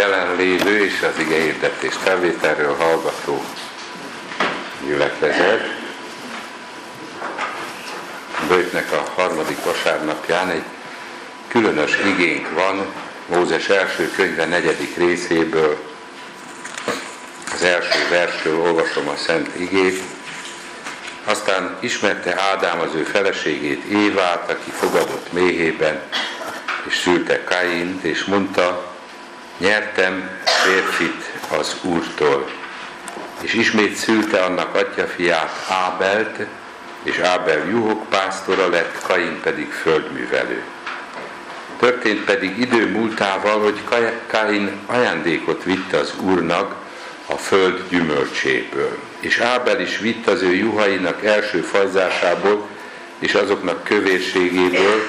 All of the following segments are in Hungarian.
jelenlévő és az ige hirdetés felvételről hallgató gyülekezet. Bőjtnek a harmadik vasárnapján egy különös igénk van, Mózes első könyve 4. részéből, az első verstől olvasom a szent igét. Aztán ismerte Ádám az ő feleségét, Évát, aki fogadott méhében, és szülte Kaint, és mondta, nyertem férfit az Úrtól. És ismét szülte annak atyafiát, Ábelt, és Ábel juhok pásztora lett, Kain pedig földművelő. Történt pedig idő múltával, hogy Kain ajándékot vitt az Úrnak a föld gyümölcséből. És Ábel is vitt az ő juhainak első fajzásából, és azoknak kövérségéből,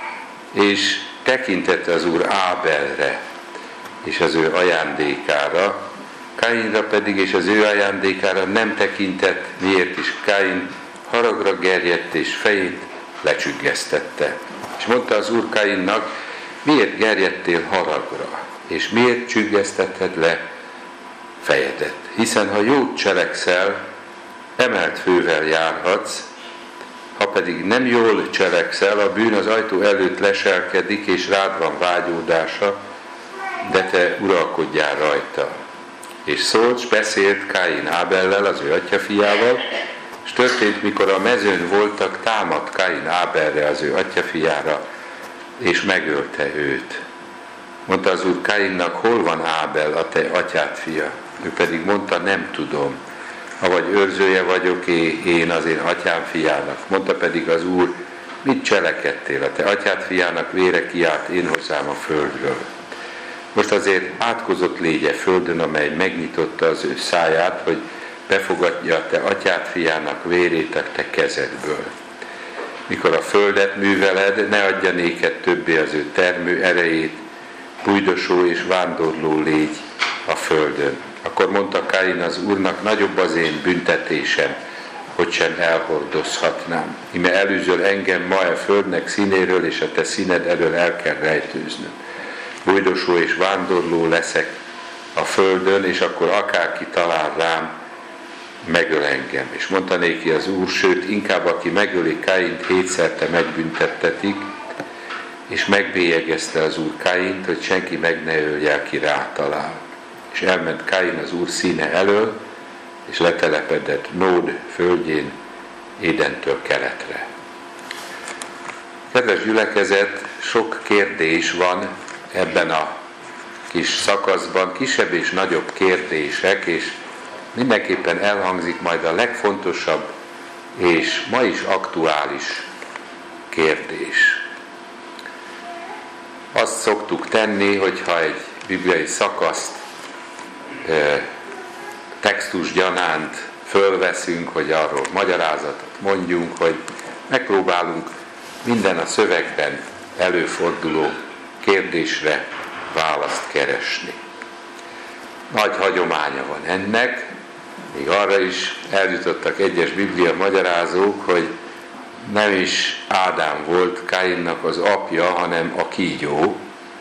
és tekintette az Úr Ábelre, és az ő ajándékára, Kainra pedig és az ő ajándékára nem tekintett, miért is Kain haragra gerjedt és fejét lecsüggesztette. És mondta az Úr Kainnak, miért gerjedtél haragra, és miért csüggesztetted le fejedet? Hiszen ha jót cselekszel, emelt fővel járhatsz, ha pedig nem jól cselekszel, a bűn az ajtó előtt leselkedik, és rád van vágyódása, de te uralkodjál rajta. És szólt, s beszélt Kain Ábellel, az ő atyafiával, és történt, mikor a mezőn voltak, támadt Kain Ábelre, az ő atyafiára, és megölte őt. Mondta az Úr Kainnak, hol van Ábel, a te atyád fia? Ő pedig mondta, nem tudom, avagy őrzője vagyok én az én atyám fiának. Mondta pedig az Úr, mit cselekedtél? A te atyád fiának vére kiált én hozzám a földről. Most azért átkozott légye földön, amely megnyitotta az ő száját, hogy befogadja a te atyád fiának vérét a te kezedből. Mikor a földet műveled, ne adja néked többé az ő termő erejét, bújdosó és vándorló légy a földön. Akkor mondta Kain az Úrnak, nagyobb az én büntetésem, hogy sem elhordozhatnám. Ime elűzöl engem ma a földnek színéről, és a te színed elől el kell rejtőznöm. Bújdosó és vándorló leszek a földön, és akkor akárki talál rám, megöl engem. És mondta néki az Úr, sőt, inkább aki megöli Kaint, 7-szerte megbüntettetik, és megbélyegezte az Úr Kaint, hogy senki meg ne ölje, aki rátalál. És elment Kain az Úr színe elől, és letelepedett Nód földjén, Édentől keletre. Kedves gyülekezet, sok kérdés van ebben a kis szakaszban, kisebb és nagyobb kérdések, és mindenképpen elhangzik majd a legfontosabb és ma is aktuális kérdés. Azt szoktuk tenni, hogyha egy bibliai szakaszt textus gyanánt fölveszünk, hogy arról magyarázatot mondjunk, hogy megpróbálunk minden a szövegben előforduló kérdésre választ keresni. Nagy hagyománya van ennek, még arra is eljutottak egyes biblia magyarázók, hogy nem is Ádám volt Kainnak az apja, hanem a kígyó,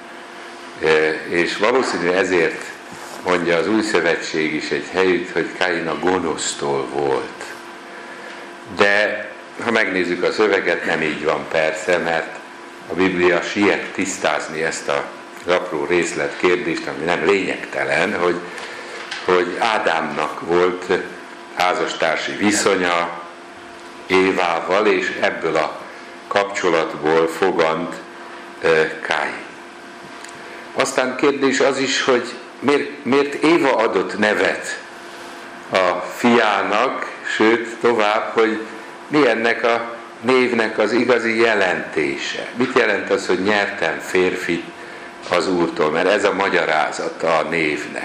és valószínű ezért mondja az Új Szövetség is egy helyütt, hogy Kain a gonosztól volt. De ha megnézzük a szöveget, nem így van persze, mert a Biblia siet tisztázni ezt az apró részletkérdést, ami nem lényegtelen, hogy Ádámnak volt házastársi viszonya Évával, és ebből a kapcsolatból fogant Kain. Aztán kérdés az is, hogy miért Éva adott nevet a fiának, sőt tovább, hogy mi ennek a névnek az igazi jelentése. Mit jelent az, hogy nyertem férfit az Úrtól, mert ez a magyarázata a névnek.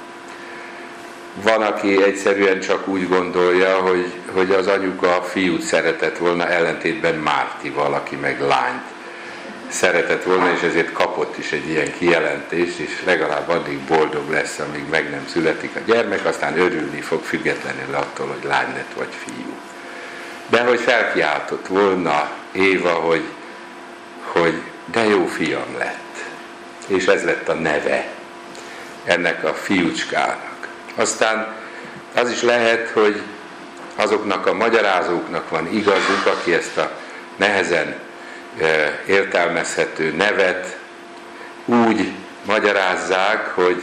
Van, aki egyszerűen csak úgy gondolja, hogy az anyuka fiút szeretett volna, ellentétben Mártival, aki meg lányt szeretett volna, és ezért kapott is egy ilyen kijelentést, és legalább addig boldog lesz, amíg meg nem születik a gyermek, aztán örülni fog függetlenül attól, hogy lány lett vagy fiú. De hogy felkiáltott volna Éva, hogy de jó fiam lett, és ez lett a neve. ennek a fiúcskának. Aztán az is lehet, hogy azoknak a magyarázóknak van igazuk, aki ezt a nehezen értelmezhető nevet úgy magyarázzák, hogy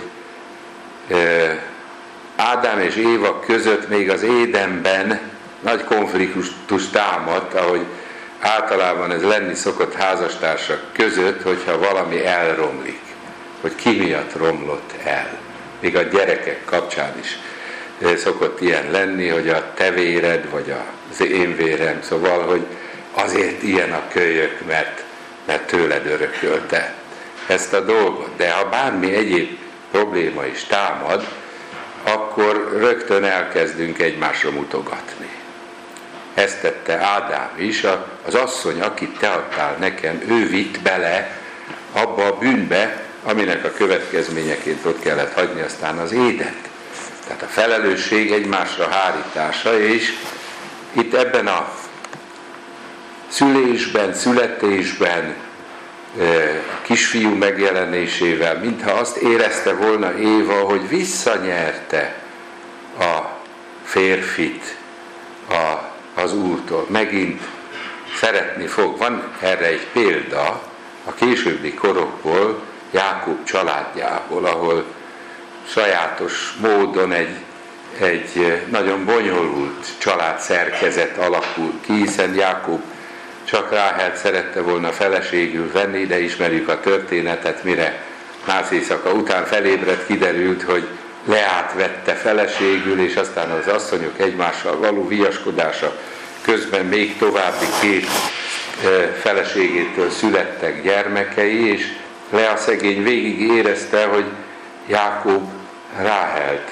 Ádám és Éva között még az Édenben nagy konfliktus támadt, ahogy általában ez lenni szokott házastársak között, hogyha valami elromlik, hogy ki miatt romlott el. Még a gyerekek kapcsán is szokott ilyen lenni, hogy a te véred, vagy az én vérem, szóval, hogy azért ilyen a kölyök, mert tőled örökölte ezt a dolgot. De ha bármi egyéb probléma is támad, akkor rögtön elkezdünk egymásra mutogatni. Ezt tette Ádám is, az asszony, akit te adtál nekem, ő vitt bele abba a bűnbe, aminek a következményeként ott kellett hagyni aztán az Édent. Tehát a felelősség egymásra hárítása, és itt ebben a szülésben, születésben, kisfiú megjelenésével, mintha azt érezte volna Éva, hogy visszanyerte a férfit az Úrtól. Megint szeretni fog. Van erre egy példa a későbbi korokból, Jákob családjából, ahol sajátos módon egy nagyon bonyolult családszerkezet alakul ki, hiszen Jákob csak Ráhelt szerette volna feleségül venni, de ismerjük a történetet, mire nász éjszaka után felébredt, kiderült, hogy Leát vette feleségül, és aztán az asszonyok egymással való viaskodása közben még további 2 feleségétől születtek gyermekei, és Lea szegény végig érezte, hogy Jákob Ráhelt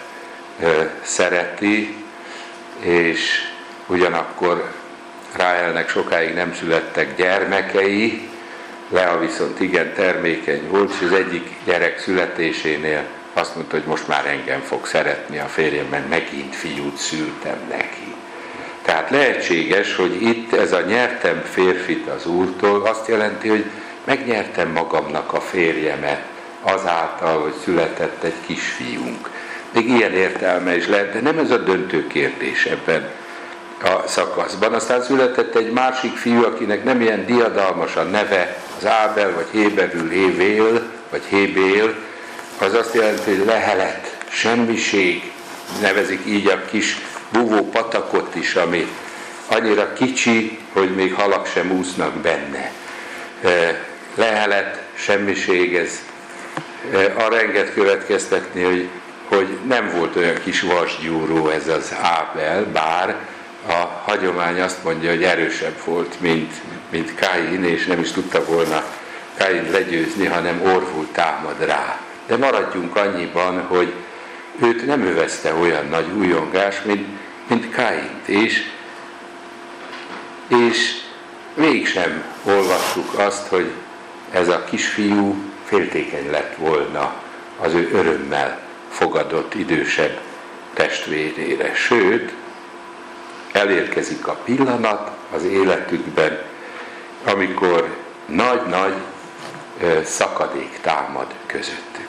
szereti, és ugyanakkor Ráhelnek sokáig nem születtek gyermekei, Lea viszont igen termékeny volt, és az egyik gyerek születésénél azt mondta, hogy most már engem fog szeretni a férjem, mert megint fiút szültem neki. Tehát lehetséges, hogy itt ez a nyertem férfit az Úrtól azt jelenti, hogy megnyertem magamnak a férjemet azáltal, hogy született egy kisfiunk. Még ilyen értelme is lehet, de nem ez a döntő kérdés ebben a szakaszban. Aztán született egy másik fiú, akinek nem ilyen diadalmas a neve, az Ábel, vagy héberül Hévél, vagy Hébél, az azt jelenti, hogy lehelet, semmiség, nevezik így a kis búvó patakot is, ami annyira kicsi, hogy még halak sem úsznak benne. Lehelet, semmiség, ez arra enged következtetni, hogy nem volt olyan kis vasgyúró ez az Ábel, bár a hagyomány azt mondja, hogy erősebb volt, mint Káin, és nem is tudta volna Káin legyőzni, hanem orvul támad rá. De maradjunk annyiban, hogy őt nem övezte olyan nagy újongás, mint Káint, és mégsem olvastuk azt, hogy ez a kisfiú féltékeny lett volna az ő örömmel fogadott idősebb testvérére. Sőt, elérkezik a pillanat az életükben, amikor nagy-nagy szakadék támad közöttük.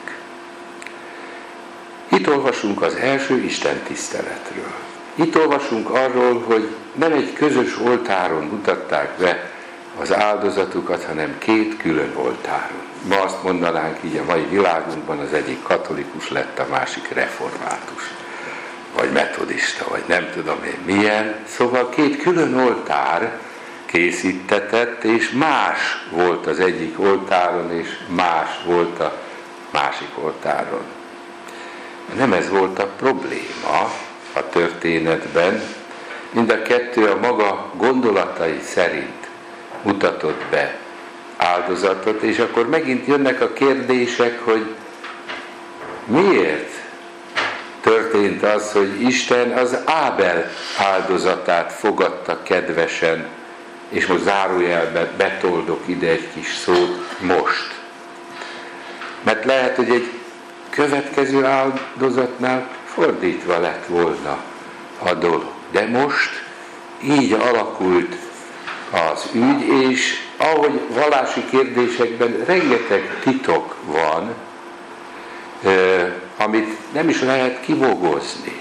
Itt olvasunk az első Isten tiszteletről. Itt olvasunk arról, hogy nem egy közös oltáron mutatták be az áldozatukat, hanem 2 külön oltáron. Ma azt mondanánk így a mai világunkban, az egyik katolikus lett, a másik református, vagy metodista, vagy nem tudom én milyen. Szóval 2 külön oltár készítetett, és más volt az egyik oltáron, és más volt a másik oltáron. Nem ez volt a probléma a történetben, mind a 2 a maga gondolatai szerint mutatott be áldozatot, és akkor megint jönnek a kérdések, hogy miért történt az, hogy Isten az Ábel áldozatát fogadta kedvesen, és most zárójelbe betoldok ide egy kis szót, most. Mert lehet, hogy egy következő áldozatnál fordítva lett volna a dolog. De most így alakult az ügy, és ahogy vallási kérdésekben rengeteg titok van, amit nem is lehet kibogozni.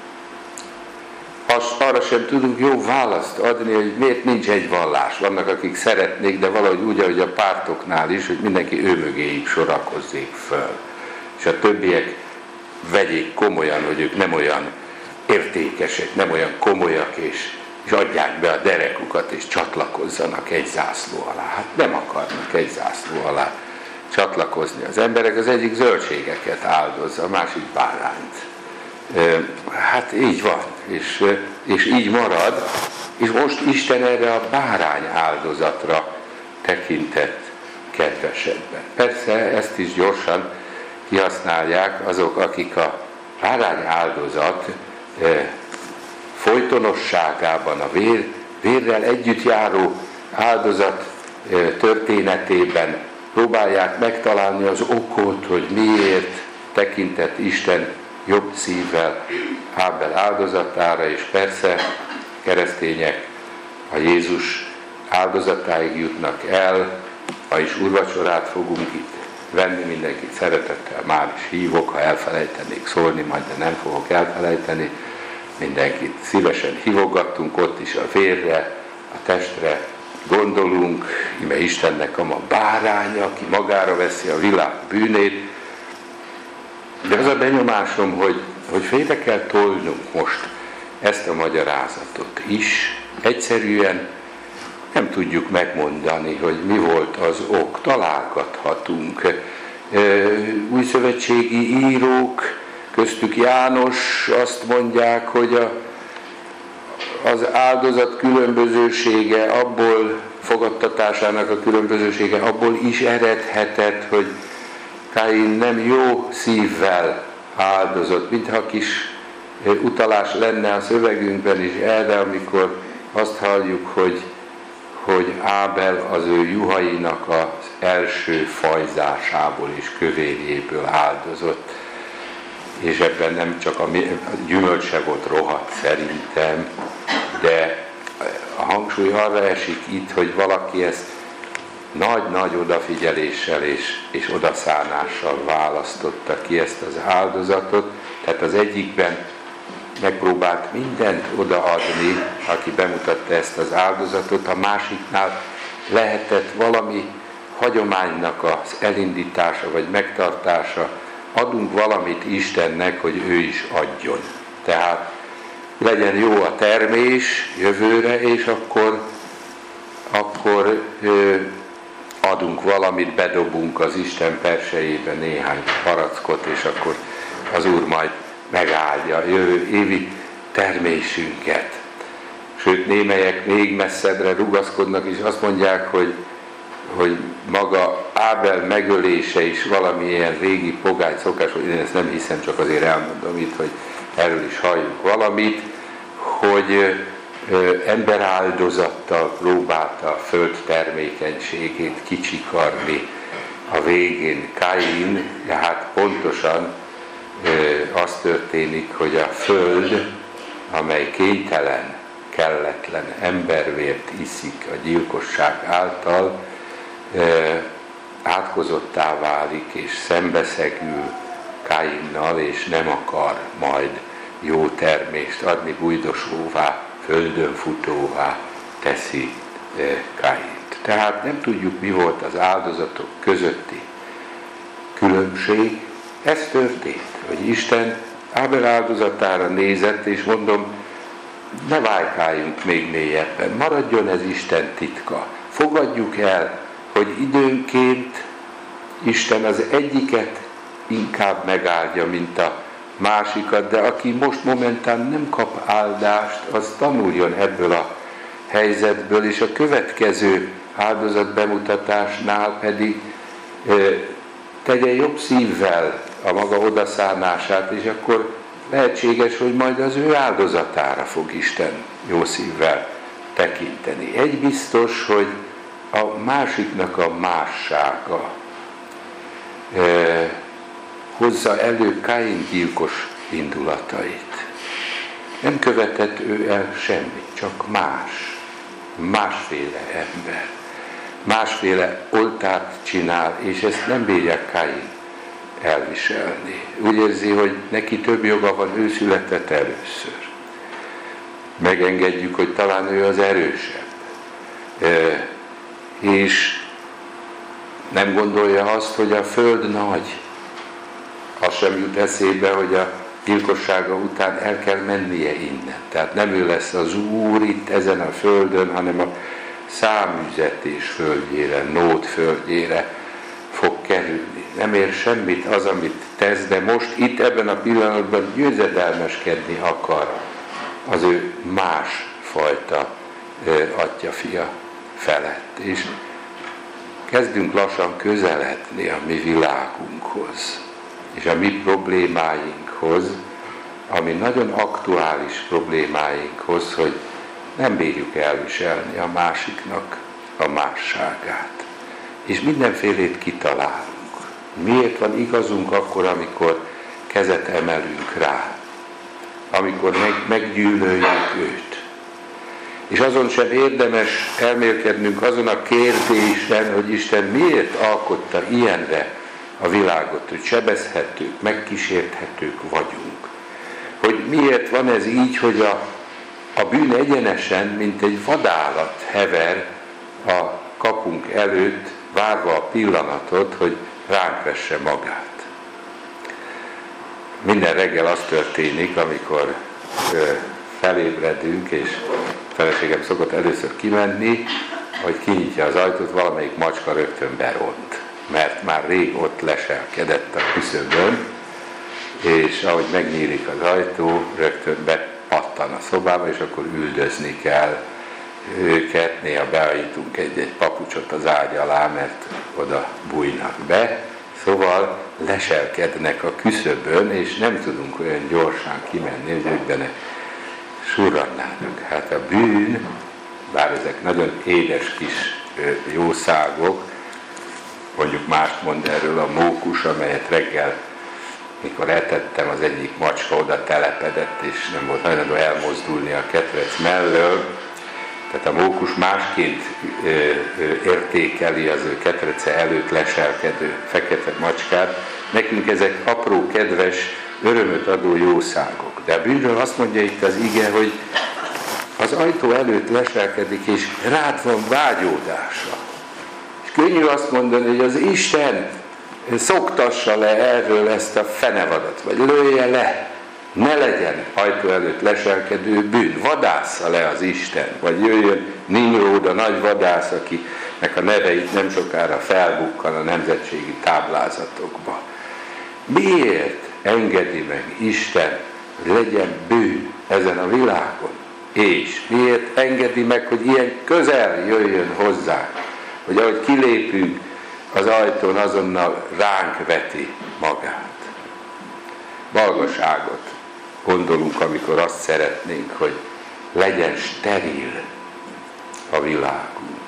Arra sem tudunk jó választ adni, hogy miért nincs egy vallás. Vannak, akik szeretnék, de valahogy úgy, ahogy a pártoknál is, hogy mindenki ő mögéig sorakozzék föl. És a többiek vegyék komolyan, hogy ők nem olyan értékesek, nem olyan komolyak, és adják be a derekukat, és csatlakozzanak egy zászló alá. Hát nem akarnak egy zászló alá csatlakozni. Az emberek az egyik zöldségeket áldozza, a másik bárányt. Hát így van, és így marad, és most Isten erre a bárány áldozatra tekintett kedvesebben. Persze ezt is gyorsan kihasználják azok, akik a bárány áldozat folytonosságában, a vérrel együtt járó áldozat történetében próbálják megtalálni az okot, hogy miért tekintett Isten jobb szívvel Ábel áldozatára, és persze keresztények a Jézus áldozatáig jutnak el, ha is úrvacsorát fogunk itt venni, mindenkit szeretettel már is hívok, ha elfelejtenék szólni, majd de nem fogok elfelejteni, mindenkit szívesen hívogattunk, ott is a vérre, a testre gondolunk, ime Istennek a báránya, aki magára veszi a világ bűnét. De az a benyomásom, hogy félre kell tolnunk most ezt a magyarázatot is. Egyszerűen nem tudjuk megmondani, hogy mi volt az ok. Találgathatunk. Újszövetségi írók, köztük János azt mondják, hogy az áldozat különbözősége, abból fogadtatásának a különbözősége, abból is eredhetett, hogy Káin nem jó szívvel áldozott, mintha kis utalás lenne a szövegünkben is erre, amikor azt halljuk, hogy Ábel az ő juhainak az első fajzásából és kövérjéből áldozott. És ebben nem csak a gyümölcse volt rohadt szerintem, de a hangsúly arra esik itt, hogy valaki ezt nagy-nagy odafigyeléssel és odaszánással választotta ki ezt az áldozatot. Tehát az egyikben megpróbált mindent odaadni, aki bemutatta ezt az áldozatot, a másiknál lehetett valami hagyománynak az elindítása vagy megtartása, adunk valamit Istennek, hogy ő is adjon. Tehát legyen jó a termés jövőre, és akkor adunk valamit, bedobunk az Isten persejébe néhány palackot, és akkor az Úr majd megáldja a jövő évi termésünket. Sőt, némelyek még messzebbre rugaszkodnak, és azt mondják, hogy maga Ábel megölése is valamilyen régi pogány szokás, hogy én ezt nem hiszem, csak azért elmondom itt, hogy erről is halljuk valamit, hogy emberáldozattal próbálta a föld termékenységét kicsikarni a végén Káin, de hát pontosan az történik, hogy a föld, amely kénytelen, kelletlen embervért iszik a gyilkosság által, átkozottá válik és szembeszegül Káinnal, és nem akar majd jó termést adni, bújdosóvá, földön futóvá teszi Káint. Tehát nem tudjuk, mi volt az áldozatok közötti különbség. Ez történt, hogy Isten Ábel áldozatára nézett, és mondom, ne vájkáljunk még mélyebben, maradjon ez Isten titka. Fogadjuk el, hogy időnként Isten az egyiket inkább megáldja, mint a másikat, de aki most momentán nem kap áldást, az tanuljon ebből a helyzetből, és a következő áldozat bemutatásnál pedig tegye jobb szívvel a maga odaszánását, és akkor lehetséges, hogy majd az ő áldozatára fog Isten jó szívvel tekinteni. Egy biztos, hogy a másiknak a mássága hozza elő Káin gyilkos indulatait. Nem követett ő el semmit, csak másféle ember. Másféle oltárt csinál, és ezt nem bírja Káin elviselni. Úgy érzi, hogy neki több joga van, ő született először. Megengedjük, hogy talán ő az erősebb. És nem gondolja azt, hogy a föld nagy. Az sem jut eszébe, hogy a gyilkossága után el kell mennie innen. Tehát nem ő lesz az Úr itt ezen a földön, hanem a száműzetés földjére, nót földjére fog kerülni. Nem ér semmit az, amit tesz, de most itt ebben a pillanatban győzedelmeskedni akar az ő másfajta atya-fia felett. És kezdünk lassan közeledni a mi világunkhoz, és a mi problémáinkhoz, ami nagyon aktuális problémáinkhoz, hogy nem bírjuk elviselni a másiknak a másságát. És mindenfélét kitalálunk. Miért van igazunk akkor, amikor kezet emelünk rá? Amikor meggyűlöljük őt. És azon sem érdemes elmélkednünk azon a kérdésen, hogy Isten miért alkotta ilyenre a világot, hogy sebezhetők, megkísérthetők vagyunk. Hogy miért van ez így, hogy a bűn egyenesen, mint egy vadállat hever a kapunk előtt, várva a pillanatot, hogy ránk vesse magát. Minden reggel az történik, amikor felébredünk, és feleségem szokott először kimenni, hogy kinyitja az ajtót, valamelyik macska rögtön beront, mert már rég ott leselkedett a küszöbön, és ahogy megnyílik az ajtó, rögtön bepattan a szobába, és akkor üldözni kell őket, néha beállítunk egy papucsot az ágy alá, mert oda bújnak be, szóval leselkednek a küszöbön, és nem tudunk olyan gyorsan kimenni, hogy ők benne surrannának. Hát a bűn, bár ezek nagyon édes kis jószágok, mondjuk mást mond erről a mókus, amelyet reggel, mikor etettem, az egyik macska oda telepedett, és nem volt hajlandó elmozdulni a ketrec mellől. Tehát a mókus másként értékeli az ő ketrece előtt leselkedő fekete macskát. Nekünk ezek apró, kedves, örömöt adó jószágok. De a bűnről azt mondja itt az ige, hogy az ajtó előtt leselkedik, és rád van vágyódása. És könnyű azt mondani, hogy az Isten szoktassa le erről ezt a fenevadat, vagy lője le. Ne legyen ajtó előtt leselkedő bűn, vadásza le az Isten, vagy jöjjön Nimród, a nagy vadász, akinek a neveit nem sokára felbukkan a nemzetségi táblázatokba. Miért engedi meg Isten, hogy legyen bűn ezen a világon? És miért engedi meg, hogy ilyen közel jöjjön hozzánk, hogy ahogy kilépünk az ajtón, azonnal ránk veti magát? Balgaságot gondolunk, amikor azt szeretnénk, hogy legyen steril a világunk,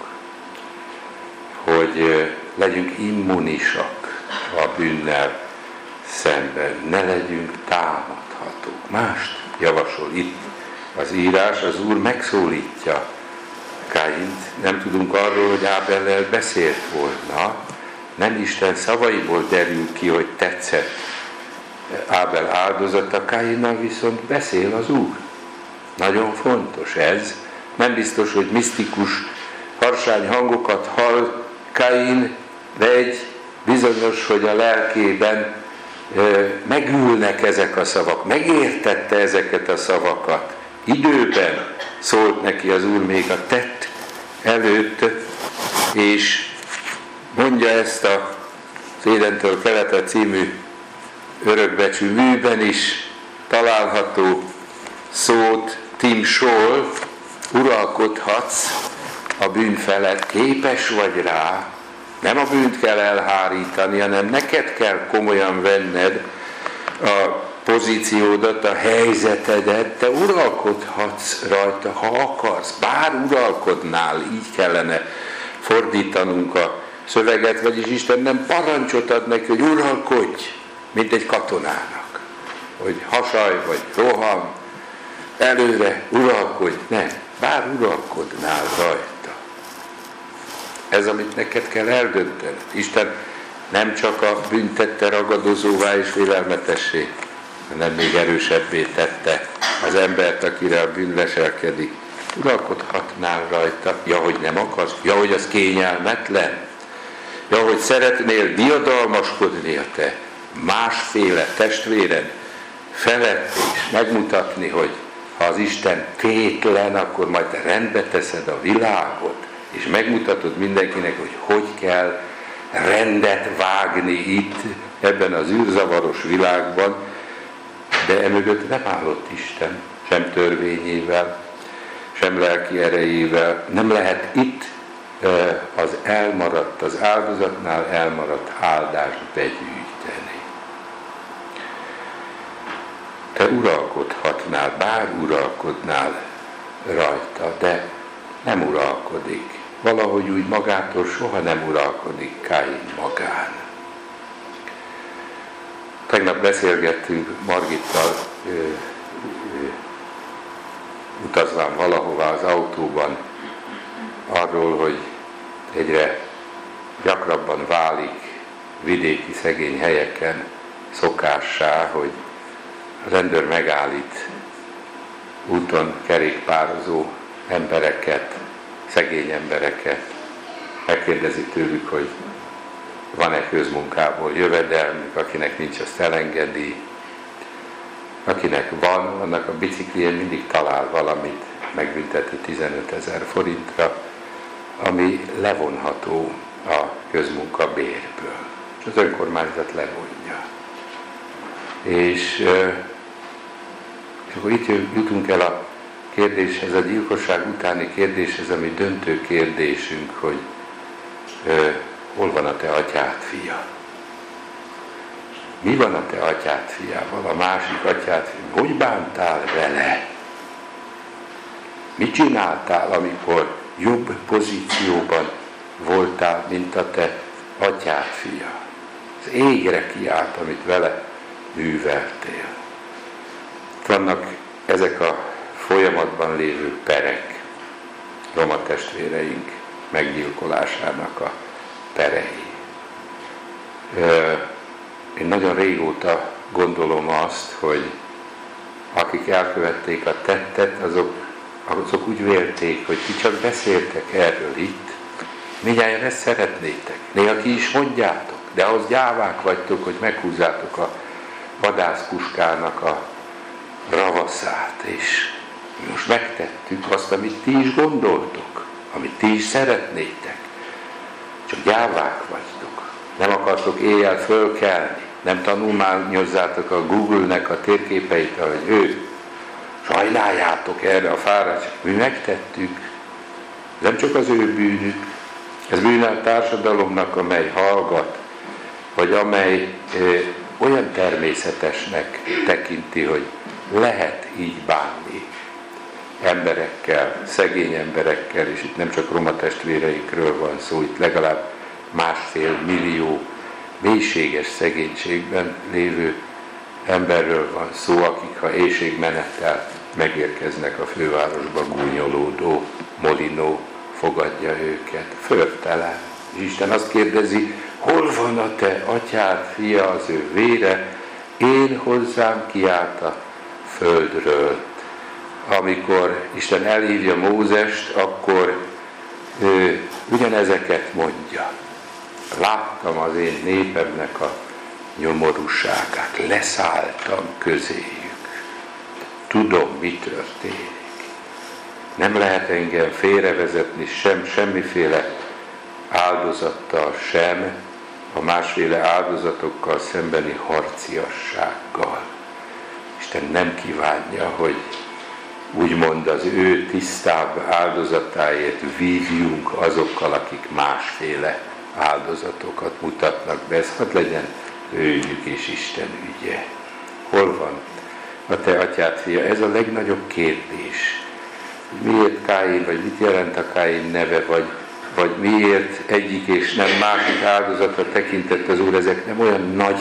hogy legyünk immunisak a bűnnel szemben, ne legyünk támadhatók. Mást javasol itt az írás, az Úr megszólítja Káint, nem tudunk arról, hogy Ábellel beszélt volna, nem Isten szavaiból derül ki, hogy tetszett Ábel áldozata, Káinnal viszont beszél az Úr. Nagyon fontos ez. Nem biztos, hogy misztikus harsány hangokat hall Káin, de egy bizonyos, hogy a lelkében megülnek ezek a szavak. Megértette ezeket a szavakat. Időben szólt neki az Úr még a tett előtt, és mondja ezt az Édentől Keletre című örökbecsű műben is található szót, timsol, uralkodhatsz a bűn felett, képes vagy rá, nem a bűnt kell elhárítani, hanem neked kell komolyan venned a pozíciódat, a helyzetedet, te uralkodhatsz rajta, ha akarsz, bár uralkodnál, így kellene fordítanunk a szöveget, vagyis Isten nem parancsot ad neki, hogy uralkodj, mint egy katonának, hogy hasaj vagy roham, előre uralkodj, nem, bár uralkodnál rajta. Ez, amit neked kell eldöntened. Isten nem csak a büntette ragadozóvá és félelmetessé, hanem még erősebbé tette az embert, akire a bűn leselkedik. Uralkodhatnál rajta, ja, hogy nem akarsz, ja, hogy az kényelmetlen, ja, hogy szeretnél diadalmaskodni a te másféle testvéred felett, és megmutatni, hogy ha az Isten tétlen, akkor majd te rendbe teszed a világot, és megmutatod mindenkinek, hogy hogy kell rendet vágni itt, ebben az űrzavaros világban, de emögött nem állott Isten, sem törvényével, sem lelki erejével. Nem lehet itt az elmaradt, az áldozatnál elmaradt áldást begyűjteni. Te uralkodhatnál, bár uralkodnál rajta, de nem uralkodik. Valahogy úgy magától soha nem uralkodik Káin magán. Tegnap beszélgettünk Margittal, utazván valahová az autóban, arról, hogy egyre gyakrabban válik vidéki szegény helyeken szokássá, hogy a rendőr megállít úton kerékpározó embereket, szegény embereket, megkérdezi tőlük, hogy van-e közmunkából jövedelmük, akinek nincs, azt elengedi, akinek van, annak a biciklijén mindig talál valamit, megbünteti 15 000 forintra, ami levonható a közmunka bérből. És az önkormányzat levonja. És akkor itt jutunk el a kérdéshez, a gyilkosság utáni kérdéshez, ami döntő kérdésünk, hogy hol van a te atyád fia? Mi van a te atyád fiával, a másik atyád fiával? Hogy bántál vele? Mit csináltál, amikor jobb pozícióban voltál, mint a te atyád fia? Az égre kiállt, amit vele műveltél. Vannak ezek a folyamatban lévő perek, roma testvéreink meggyilkolásának a perei. Én nagyon régóta gondolom azt, hogy akik elkövették a tettet, azok úgy vélték, hogy ti csak beszéltek erről itt, mindjárt ezt szeretnétek. Néha ki is mondjátok, de ahhoz gyávák vagytok, hogy meghúzzátok a vadászpuskának a ravaszát, és most megtettük azt, amit ti is gondoltok, amit ti is szeretnétek. Csak gyávák vagytok. Nem akartok éjjel fölkelni. Nem tanulmányozzátok a Google-nek a térképeit, ahogy ő. Sajnáljátok erre a fáradtságot. Mi megtettük. Nem csak az ő bűnük. Ez bűne a társadalomnak, amely hallgat, vagy amely olyan természetesnek tekinti, hogy lehet így bánni emberekkel, szegény emberekkel, és itt nem csak roma testvéreinkről van szó, itt legalább 1,5 millió mélységes szegénységben lévő emberről van szó, akik ha éhségmenettel megérkeznek a fővárosba, gúnyolódó Molinó fogadja őket, förtelen. És Isten azt kérdezi, hol van a te atyád fia, az ő vére, én hozzám kiállt a földről. Amikor Isten elhívja Mózest, akkor ugyanezeket mondja. Láttam az én népemnek a nyomorúságát, leszálltam közéjük. Tudom, mi történik. Nem lehet engem félrevezetni semmiféle áldozattal sem, a másféle áldozatokkal szembeni harciassággal. Isten nem kívánja, hogy úgymond az ő tisztább áldozatáért vívjunk azokkal, akik másféle áldozatokat mutatnak be. Ez hadd legyen őjük és Isten ügye. Hol van a te atyád fia? Ez a legnagyobb kérdés. Miért Káin, vagy mit jelent a Káin neve, vagy miért egyik és nem másik áldozatra tekintett az Úr, ezek nem olyan nagy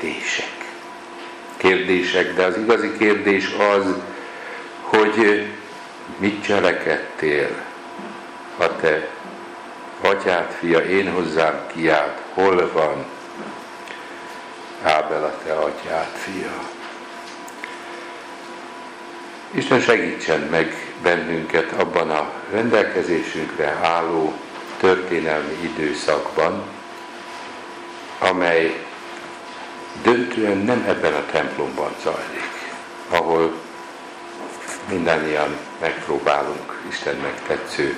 kérdések, de az igazi kérdés az, hogy mit cselekedtél, a te atyád fia, én hozzám kiált, hol van Ábel a te atyád fia. Isten segítsen meg bennünket abban a rendelkezésünkre álló történelmi időszakban, amely döntően nem ebben a templomban zajlik, ahol mindannyian megpróbálunk Istennek tetsző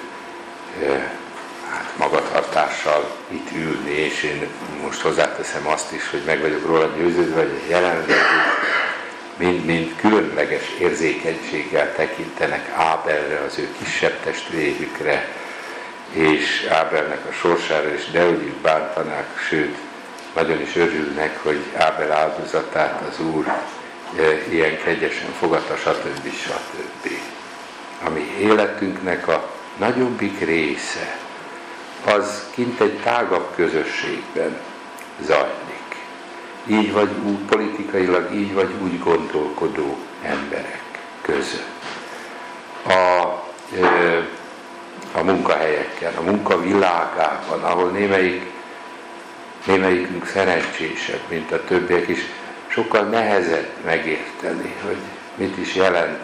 magatartással itt ülni, és én most hozzáteszem azt is, hogy meg vagyok róla győződve, hogy a jelenlévők mind különleges érzékenységgel tekintenek Ábelre, az ő kisebb testvérükre, és Ábelnek a sorsára, és dehogy is bántanák, sőt, nagyon is örülnek, hogy Ábel áldozatát az Úr ilyen kegyesen fogadta, stb. A mi életünknek a nagyobbik része, az kint egy tágabb közösségben zajlik. Így vagy úgy politikailag, így vagy úgy gondolkodó emberek között. A munkahelyeken, a munkavilágában, ahol némelyikünk szerencsésebb, mint a többiek is, sokkal nehezebb megérteni, hogy mit is jelent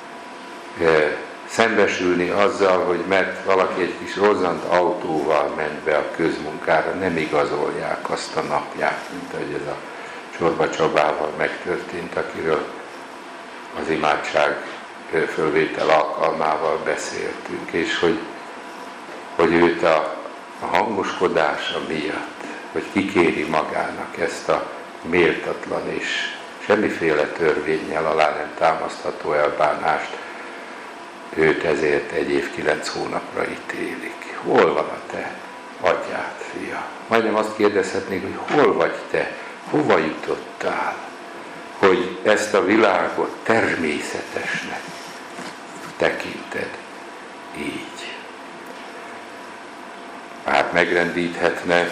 szembesülni azzal, hogy mert valaki egy kis rozzant autóval ment be a közmunkára, nem igazolják azt a napját, mint ahogy ez a Csorba Csabával megtörtént, akiről az imádság fölvétel alkalmával beszéltünk, és hogy őt a hangoskodása miatt, hogy kikéri magának ezt a méltatlan és semmiféle törvénnyel alá nem támasztható elbánást, őt ezért 1 év 9 hónapra ítélik. Hol van a te atyád, fia? Majdnem azt kérdezhetnék, hogy hol vagy te? Hova jutottál, hogy ezt a világot természetesnek tekinted így? Hát megrendíthetne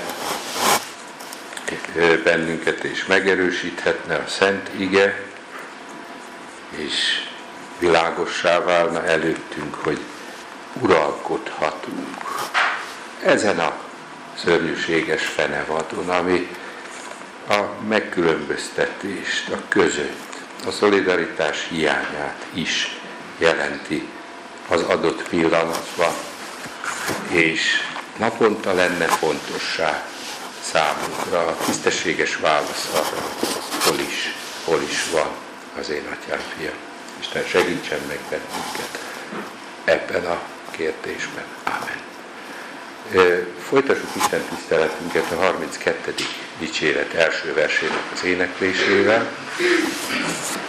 bennünket és megerősíthetne a Szent Ige, és világossá válna előttünk, hogy uralkodhatunk ezen a szörnyűséges fenevadon, ami a megkülönböztetést, a között, a szolidaritás hiányát is jelenti az adott pillanatban, és naponta lenne fontossá számunkra a tisztességes válasz arra, hol is van az én atyám fia. Isten segítsen meg bennünket ebben a kérdésben. Ámen. Folytassuk Isten tiszteletünket a 32. dicséret első versének az éneklésével.